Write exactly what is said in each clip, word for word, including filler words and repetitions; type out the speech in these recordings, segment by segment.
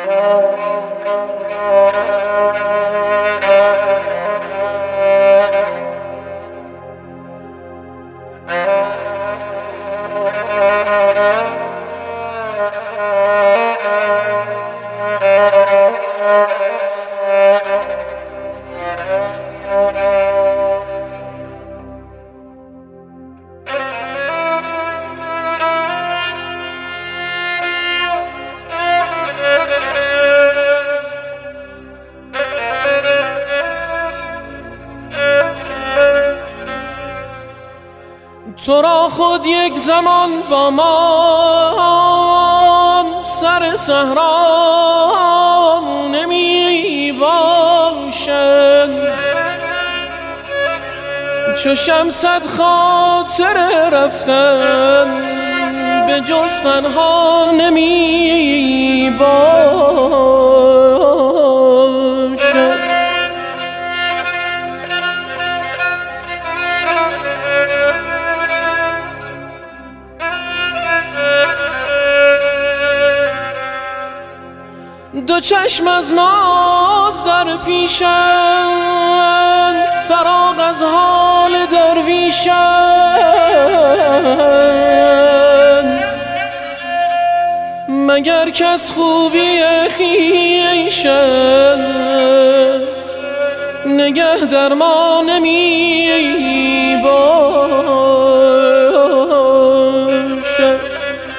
تو را خود یک زمان با من سر صحرا نمی باشد، چو شمست خاطر رفتن به جز تنها نمی باشد. دو چشم از ناز در پیشند، فراغ از حال درویشند، مگر کس خوبی خویشند نگه در ما نمی باشد.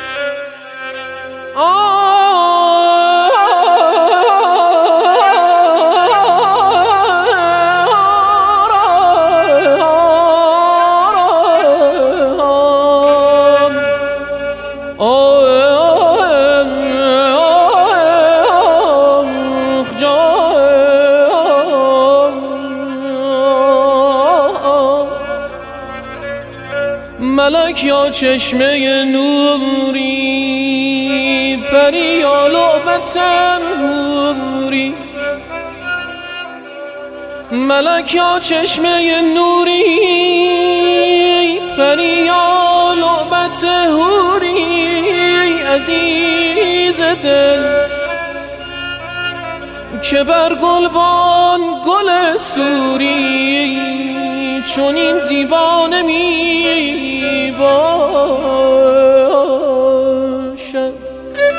ملک یا چشمه نوری، پری یا لعبت حوری. ملک یا چشمه نوری، پری یا لعبت حوری. عزیز دل که بر گلبان گل سوری، چون این زیبا نمی باشد.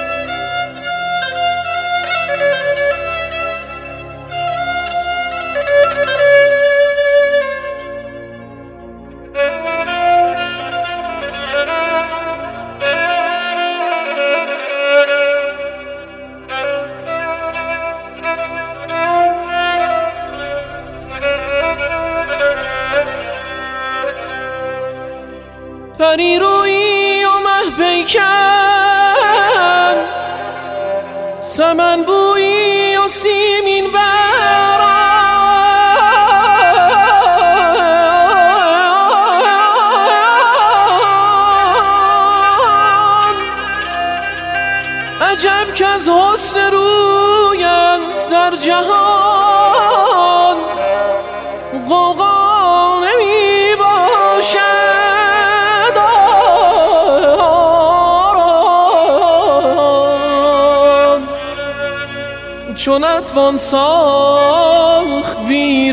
پری رویی و مه پیکن، سمن بویی و سیمین بران. عجب که از حسن رویت در جهان غوغا نمی باشد. چون اتوان ساخت بی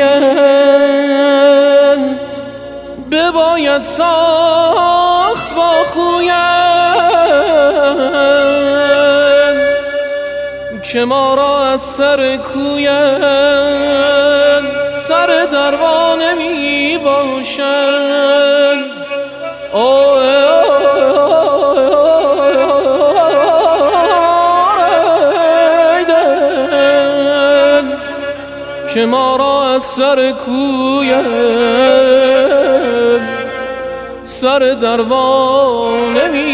رویت، بباید ساخت با خویت. که ما را از سر کویت سر دروا نمی باشد. که ما را از سر کویت سر دروا نمی